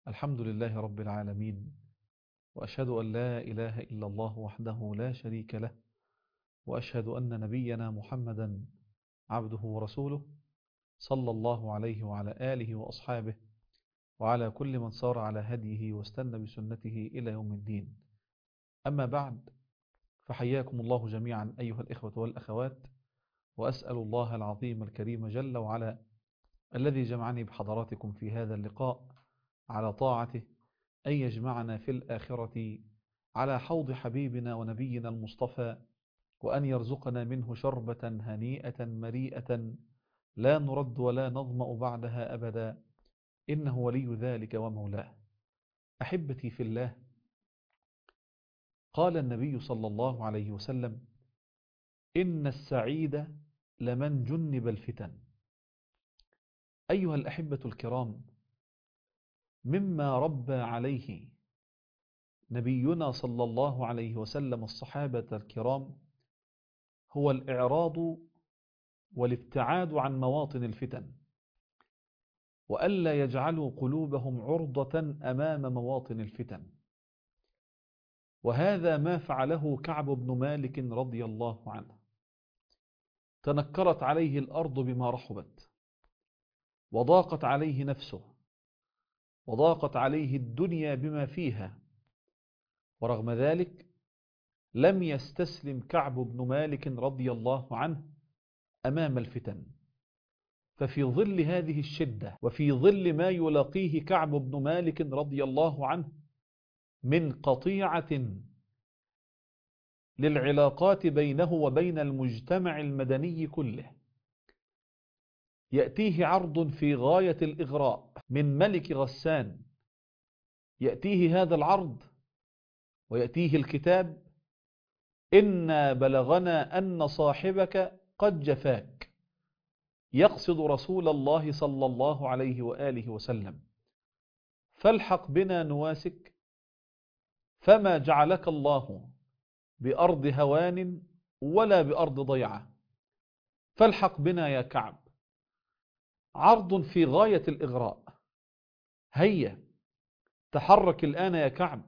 الحمد لله رب العالمين، وأشهد أن لا إله إلا الله وحده لا شريك له، وأشهد أن نبينا محمدا عبده ورسوله، صلى الله عليه وعلى آله وأصحابه وعلى كل من صار على هديه واستنى بسنته إلى يوم الدين. أما بعد، فحياكم الله جميعا أيها الإخوة والأخوات، وأسأل الله العظيم الكريم جل وعلا الذي جمعني بحضراتكم في هذا اللقاء على طاعته أن يجمعنا في الآخرة على حوض حبيبنا ونبينا المصطفى، وأن يرزقنا منه شربة هنيئة مريئة لا نرد ولا نظمأ بعدها أبدا، إنه ولي ذلك ومولاه. أحبتي في الله، قال النبي صلى الله عليه وسلم: إن السعيد لمن جنب الفتن. أيها الأحبة الكرام، مما ربى عليه نبينا صلى الله عليه وسلم الصحابة الكرام هو الإعراض والابتعاد عن مواطن الفتن، وألا يجعلوا قلوبهم عرضة أمام مواطن الفتن. وهذا ما فعله كعب بن مالك رضي الله عنه. تنكرت عليه الأرض بما رحبت، وضاقت عليه نفسه، وضاقت عليه الدنيا بما فيها، ورغم ذلك لم يستسلم كعب بن مالك رضي الله عنه أمام الفتن. ففي ظل هذه الشدة، وفي ظل ما يلاقيه كعب بن مالك رضي الله عنه من قطيعة للعلاقات بينه وبين المجتمع المدني كله، يأتيه عرض في غاية الإغراء من ملك غسان. يأتيه هذا العرض ويأتيه الكتاب: إنا بلغنا أن صاحبك قد جفاك، يقصد رسول الله صلى الله عليه وآله وسلم، فالحق بنا نواسك، فما جعلك الله بأرض هوان ولا بأرض ضيعة، فالحق بنا يا كعب. عرض في غاية الإغراء. هيا تحرك الآن يا كعب،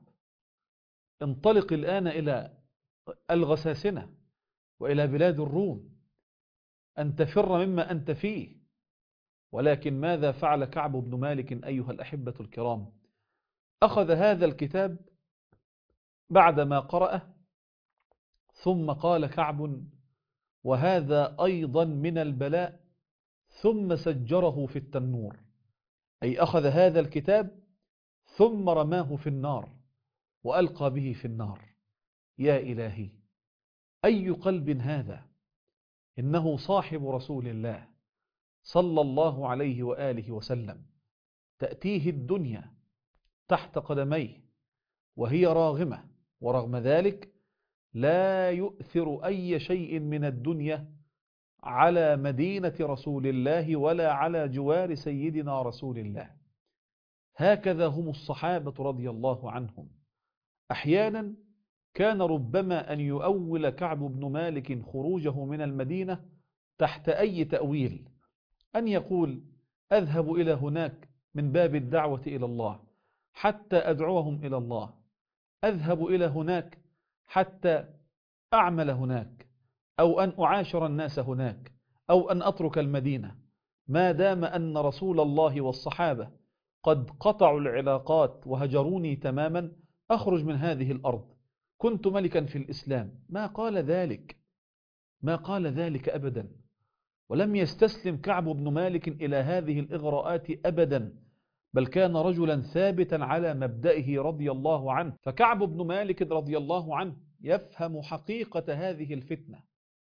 انطلق الآن إلى الغساسنة وإلى بلاد الروم، أن تفر مما أنت فيه. ولكن ماذا فعل كعب بن مالك أيها الأحبة الكرام؟ أخذ هذا الكتاب بعدما قرأه، ثم قال كعب: وهذا أيضا من البلاء، ثم سجره في التنور. أي أخذ هذا الكتاب ثم رماه في النار وألقى به في النار. يا إلهي، أي قلب هذا؟ إنه صاحب رسول الله صلى الله عليه وآله وسلم، تأتيه الدنيا تحت قدميه وهي راغمة، ورغم ذلك لا يؤثر أي شيء من الدنيا على مدينة رسول الله ولا على جوار سيدنا رسول الله. هكذا هم الصحابة رضي الله عنهم. أحيانا كان ربما أن يؤول كعب بن مالك خروجه من المدينة تحت أي تأويل، أن يقول: أذهب إلى هناك من باب الدعوة إلى الله حتى أدعوهم إلى الله، أذهب إلى هناك حتى أعمل هناك، أو أن أعاشر الناس هناك، أو أن أترك المدينة، ما دام أن رسول الله والصحابة قد قطعوا العلاقات وهجروني تماما، أخرج من هذه الأرض، كنت ملكا في الإسلام. ما قال ذلك، ما قال ذلك أبدا. ولم يستسلم كعب بن مالك إلى هذه الإغراءات أبدا، بل كان رجلا ثابتا على مبدئه رضي الله عنه. فكعب بن مالك رضي الله عنه يفهم حقيقة هذه الفتنة،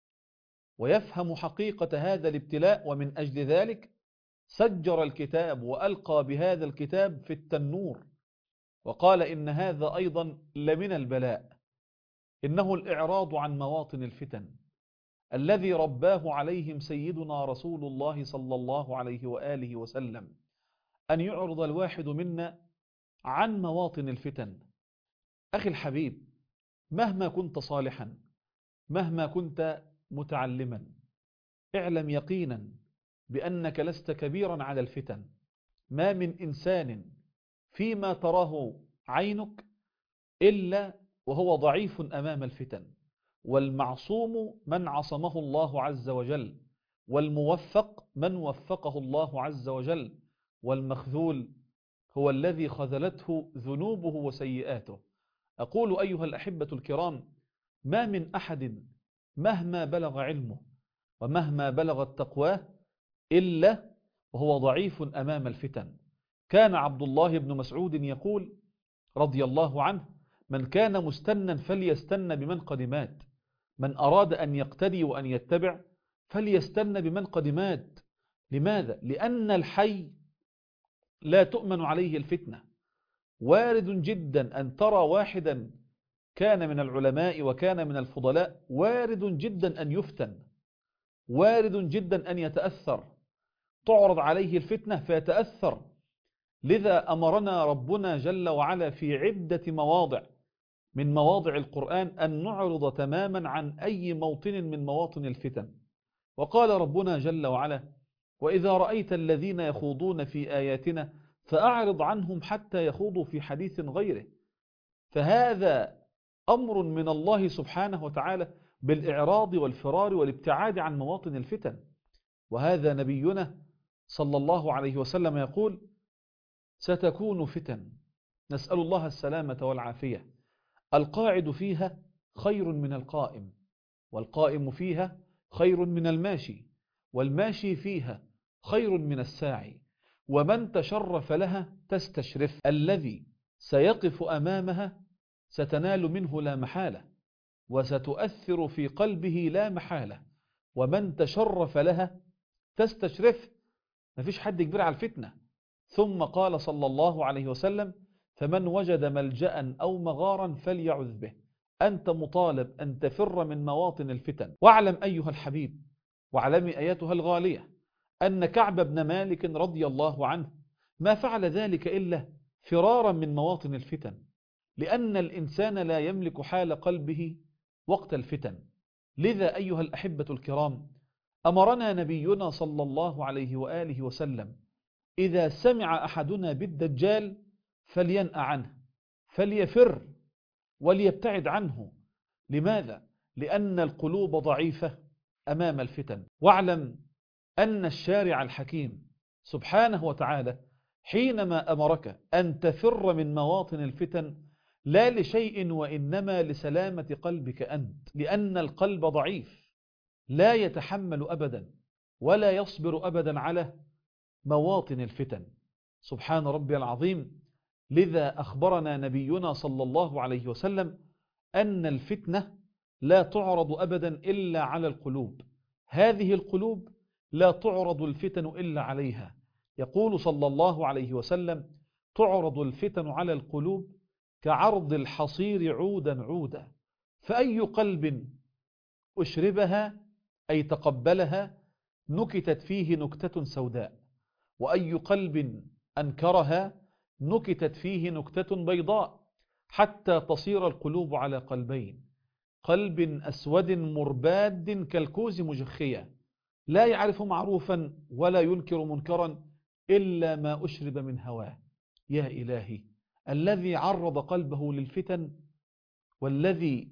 ويفهم حقيقة هذا الابتلاء، ومن أجل ذلك سجر الكتاب وألقى بهذا الكتاب في التنور، وقال: إن هذا أيضا لمن البلاء. إنه الإعراض عن مواطن الفتن الذي رباه عليهم سيدنا رسول الله صلى الله عليه وآله وسلم، أن يعرض الواحد منا عن مواطن الفتن. أخي الحبيب، مهما كنت صالحا، مهما كنت متعلما، اعلم يقينا بأنك لست كبيرا على الفتن. ما من إنسان فيما تراه عينك إلا وهو ضعيف أمام الفتن، والمعصوم من عصمه الله عز وجل، والموفق من وفقه الله عز وجل، والمخذول هو الذي خذلته ذنوبه وسيئاته. أقول أيها الأحبة الكرام: ما من أحد مهما بلغ علمه ومهما بلغت تقواه إلا وهو ضعيف أمام الفتن. كان عبد الله بن مسعود يقول رضي الله عنه: من كان مستنا فليستن بمن قد مات، من أراد أن يقتدي وأن يتبع فليستن بمن قد مات. لماذا؟ لأن الحي لا تؤمن عليه الفتنة. وارد جدا أن ترى واحدا كان من العلماء وكان من الفضلاء، وارد جدا أن يفتن، وارد جدا أن يتأثر، تعرض عليه الفتنة فيتأثر. لذا أمرنا ربنا جل وعلا في عدة مواضع من مواضع القرآن أن نعرض تماما عن أي موطن من مواطن الفتن. وقال ربنا جل وعلا: وإذا رأيت الذين يخوضون في آياتنا فأعرض عنهم حتى يخوضوا في حديث غيره. فهذا أمر من الله سبحانه وتعالى بالإعراض والفرار والابتعاد عن مواطن الفتن. وهذا نبينا صلى الله عليه وسلم يقول: ستكون فتن، نسأل الله السلامة والعافية، القاعد فيها خير من القائم، والقائم فيها خير من الماشي، والماشي فيها خير من الساعي، ومن تشرف لها تستشرف. الذي سيقف أمامها ستنال منه لا محالة، وستؤثر في قلبه لا محالة. ومن تشرف لها تستشرف، ما فيش حد كبير على الفتنة. ثم قال صلى الله عليه وسلم: فمن وجد ملجأ أو مغارا فليعذ به. أنت مطالب أن تفر من مواطن الفتن. واعلم أيها الحبيب، واعلمي أيتها الغالية، أن كعب بن مالك رضي الله عنه ما فعل ذلك إلا فرارا من مواطن الفتن، لأن الإنسان لا يملك حال قلبه وقت الفتن. لذا أيها الأحبة الكرام، أمرنا نبينا صلى الله عليه وآله وسلم: إذا سمع أحدنا بالدجال فلينأ عنه، فليفر وليبتعد عنه. لماذا؟ لأن القلوب ضعيفة أمام الفتن. واعلم أن الشارع الحكيم سبحانه وتعالى حينما أمرك أن تفر من مواطن الفتن لا لشيء وإنما لسلامة قلبك أنت، لأن القلب ضعيف لا يتحمل أبدا ولا يصبر أبدا على مواطن الفتن. سبحان ربي العظيم. لذا أخبرنا نبينا صلى الله عليه وسلم أن الفتنة لا تعرض أبدا إلا على القلوب، هذه القلوب لا تعرض الفتن إلا عليها. يقول صلى الله عليه وسلم: تعرض الفتن على القلوب كعرض الحصير عودا عودا، فأي قلب أشربها أي تقبلها نكتت فيه نكتة سوداء، وأي قلب أنكرها نكتت فيه نكتة بيضاء، حتى تصير القلوب على قلبين: قلب أسود مرباد كالكوز مجخية، لا يعرف معروفا ولا ينكر منكرا إلا ما أشرب من هواه. يا إلهي، الذي عرض قلبه للفتن والذي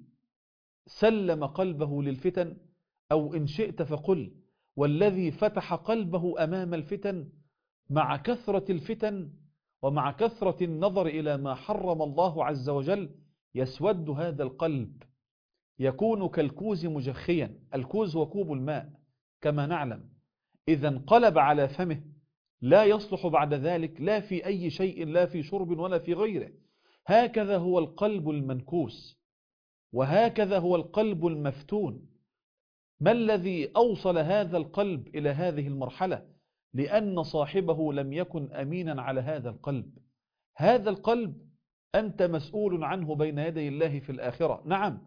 سلم قلبه للفتن، أو إن شئت فقل والذي فتح قلبه أمام الفتن. مع كثرة الفتن ومع كثرة النظر إلى ما حرم الله عز وجل يسود هذا القلب، يكون كالكوز مجخيا. الكوز هو كوب الماء كما نعلم، إذا انقلب على فمه لا يصلح بعد ذلك لا في أي شيء، لا في شرب ولا في غيره. هكذا هو القلب المنكوس، وهكذا هو القلب المفتون. ما الذي أوصل هذا القلب إلى هذه المرحلة؟ لأن صاحبه لم يكن أمينا على هذا القلب. هذا القلب أنت مسؤول عنه بين يدي الله في الآخرة. نعم،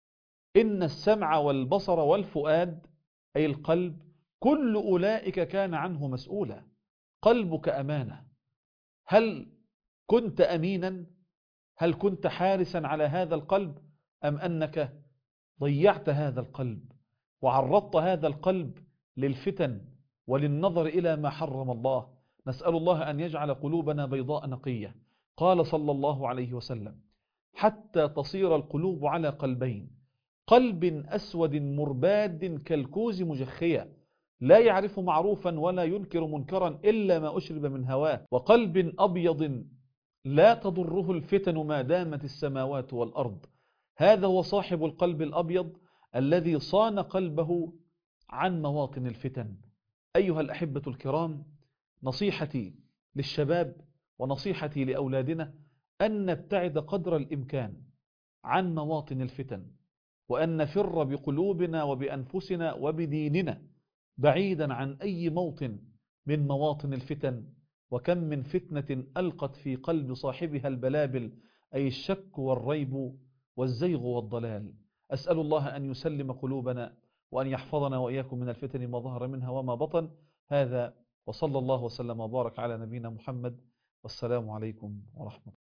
إن السمع والبصر والفؤاد أي القلب كل أولئك كان عنه مسؤولا. قلبك أمانة، هل كنت أمينا؟ هل كنت حارسا على هذا القلب؟ أم أنك ضيعت هذا القلب وعرضت هذا القلب للفتن وللنظر إلى ما حرم الله؟ نسأل الله أن يجعل قلوبنا بيضاء نقية. قال صلى الله عليه وسلم: حتى تصير القلوب على قلبين، قلب أسود مرباد كالكوز مجخية لا يعرف معروفا ولا ينكر منكرا إلا ما أشرب من هواه، وقلب أبيض لا تضره الفتن ما دامت السماوات والأرض. هذا هو صاحب القلب الأبيض الذي صان قلبه عن مواطن الفتن. أيها الأحبة الكرام، نصيحتي للشباب ونصيحتي لأولادنا أن نبتعد قدر الإمكان عن مواطن الفتن، وأن نفر بقلوبنا وبأنفسنا وبديننا بعيدا عن أي موطن من مواطن الفتن. وكم من فتنة ألقت في قلب صاحبها البلابل، أي الشك والريب والزيغ والضلال. أسأل الله أن يسلم قلوبنا وأن يحفظنا وإياكم من الفتن ما ظهر منها وما بطن. هذا وصلى الله وسلم وبارك على نبينا محمد، والسلام عليكم ورحمة الله.